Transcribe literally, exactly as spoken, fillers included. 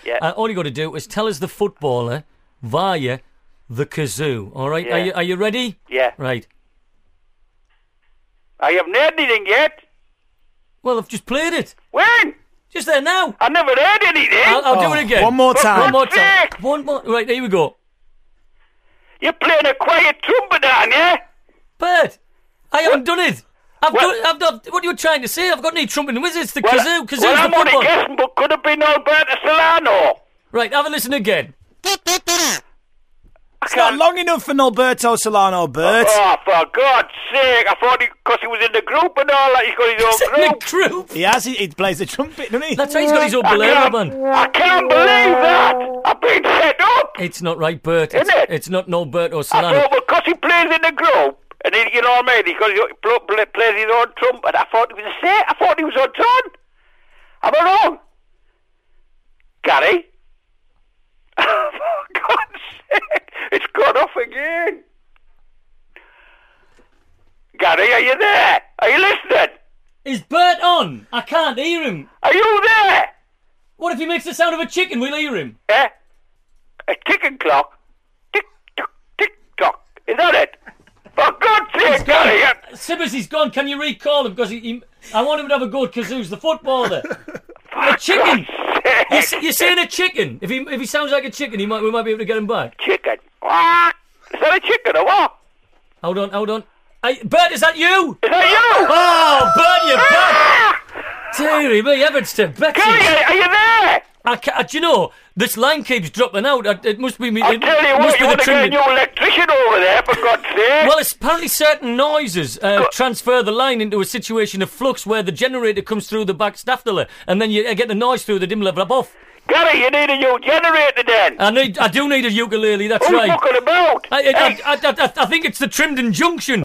Yeah. Uh, all you got to do is tell us the footballer via the kazoo. All right? Yeah. Are you Are you ready? Yeah. Right. I haven't heard anything yet. Well, I've just played it. When? Just there now. I never heard anything. I'll, I'll Oh, do it again. one more time. One more God's time. sake. One more. Right, here we go. You're playing a quiet trumpet, aren't you? Bert, I haven't done it. I've What? done. I've done. What are you trying to say? I've got any trumpet and whizzes. The Well, kazoo. Kazoo's well, the I'm only football. guessing, but could have been Alberto Solano. Right, have a listen again. I It's not long enough for Alberto Solano, Bert. Oh, for God's sake. I thought because he, he was in the group and all that, he's got his own In the group. group. He has. He, he plays the trumpet, doesn't he? That's right. He's got his own I bolero can't, band. I can't believe that. I've been set up. It's not right, Bert. It's, Isn't it? it's not Alberto I Solano. thought because he plays in the group, and he, you know what I mean, he, got his, he pl- pl- plays his own trumpet. I thought he was a set. I thought he was on ton. Am I wrong? Gary? For God's sake, it's gone off again. Gary, are you there? Are you listening? Is Bert on? I can't hear him. Are you there? What if he makes the sound of a chicken? We'll hear him. Eh? A ticking clock? Tick tock, tick tock. Is that it? For God's sake, Gary! you- Sibbers, he's gone. Can you recall him? Because he, he, I want him to have a go at Kazoo's the footballer. A chicken. God's You're, sake. s- you're saying a chicken. If he if he sounds like a chicken, he might we might be able to get him back. Chicken. What? Is that a chicken or what? Hold on, hold on. Hey, Bert, is that you? Is that you? Oh, Bert, you're back. Ah! Deary me, Evanston, Gary, Betsy. are, are you there? I ca- uh, do you know, this line keeps dropping out. Uh, It must be me. I'll It tell you must what, be you the want to get a trim. new electrician over there, for God's sake. Well, it's apparently certain noises uh, transfer the line into a situation of flux where the generator comes through the back staffeler, and then you uh, get the noise through the dim level above. Gary, you need a new generator then. I need, I do need a ukulele. That's Who's right. fucking about? I, I, Hey. I, I, I, I think it's the Trimden Junction.